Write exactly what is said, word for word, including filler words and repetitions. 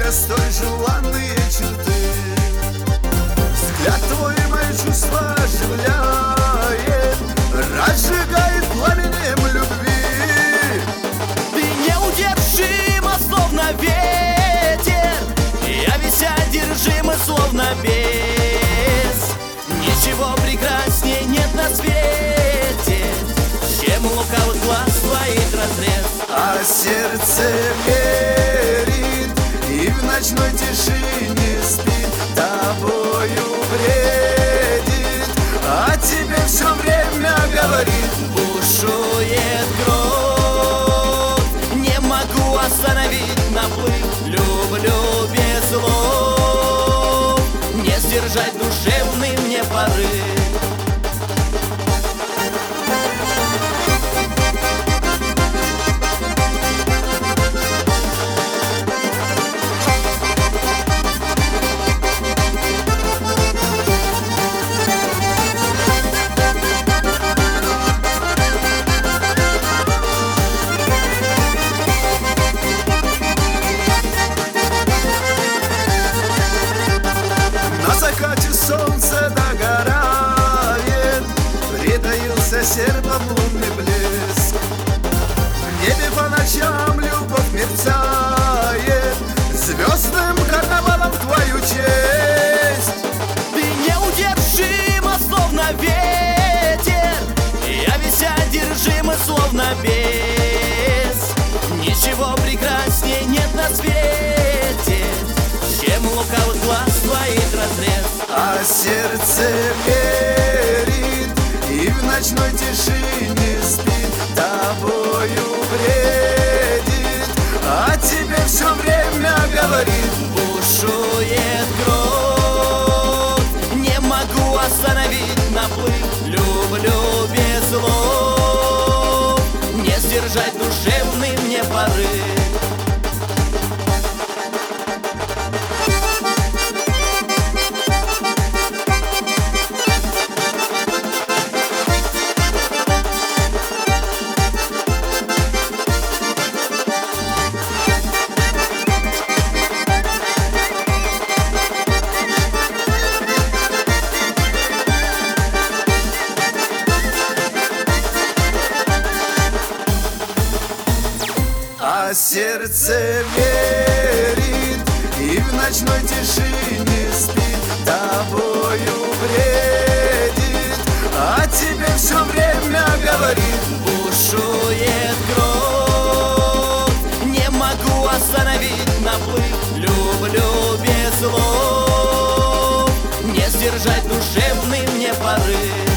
тебе столь желанные черты. Взгляд твой мои чувства оживляет, разжигает пламенем любви. Ты неудержима, словно ветер, я весь одержима, словно бес. Ничего прекраснее нет на свете, чем лукавых глаз твоих разрез. А сердце верит и в ночной тиши не спит, тобою бредит, а тебе все время говорит. Бушует кровь, не могу остановить наплыв. Люблю без слов, не сдержать душевный мне порыв. Солнце догорает, притаился серпом лунный блеск. В небе по ночам любовь мерцает, звездным карнавалом в твою честь. Ты неудержима, словно ветер, я весь одержима, словно бес. Ничего прекраснее нет на свете, чем лукавых глаз твоих разрез. А сердце верит и в ночной тиши не спит, тобою бредит, а тебе все время говорит. Бушует кровь, не могу остановить наплыв. Люблю без слов, не сдержать душевный мне порыв. А сердце верит и в ночной тиши не спит, тобою бредит, а тебе все время говорит. Бушует кровь, не могу остановить наплыв. Люблю без слов, не сдержать душевный мне порыв.